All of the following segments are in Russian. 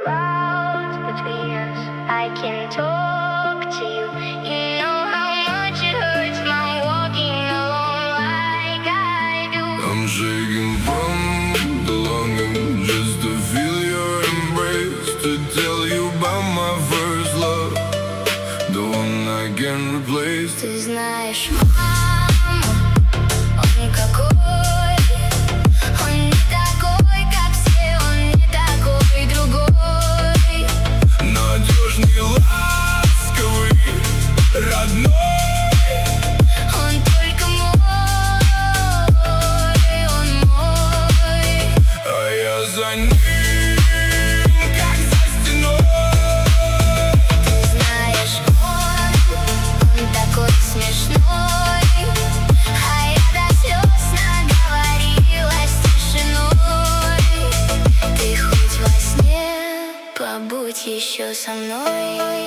clouds between us. I can talk to you. You know how much it hurts my walking alone like I do. I'm shaking from the longing just to feel your embrace, to tell you about my first love, the one I can't replace. Ты знаешь, мама, он какой, он не такой, как все, он не такой, другой. Надежный, ласковый, родной. Он только мой, он мой. А я за ним, как за стеной. Ты знаешь, он такой смешной, а я до слез наговорилась тишиной. Ты хоть во сне побудь еще со мной.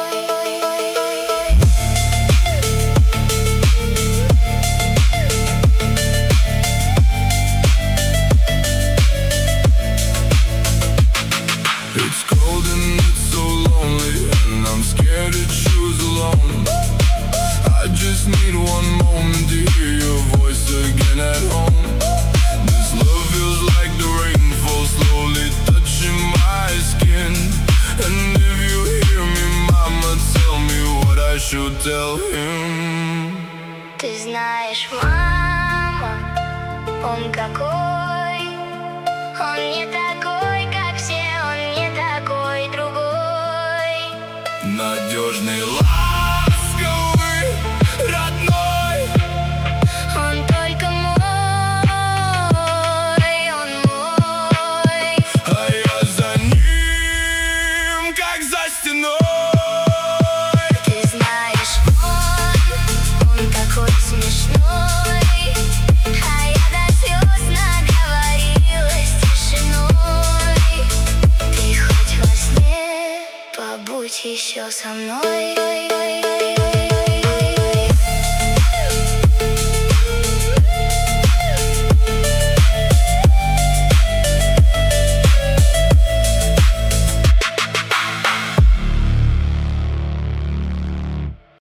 It's cold and it's so lonely, and I'm scared to choose alone. I just need one moment to hear your voice again at home. This love feels like the rainfall slowly touching my skin. And if you hear me, mama, tell me what I should tell him. Ты знаешь, мама, он какой, он не такой, как все, он не такой, другой. Надежный, ласковый, родной. Он только мой, он мой. А я за ним, как за стеной. Ты знаешь, он такой смешной, а я до слез наговорилась тишиной. Ты хоть во сне побудь еще со мной.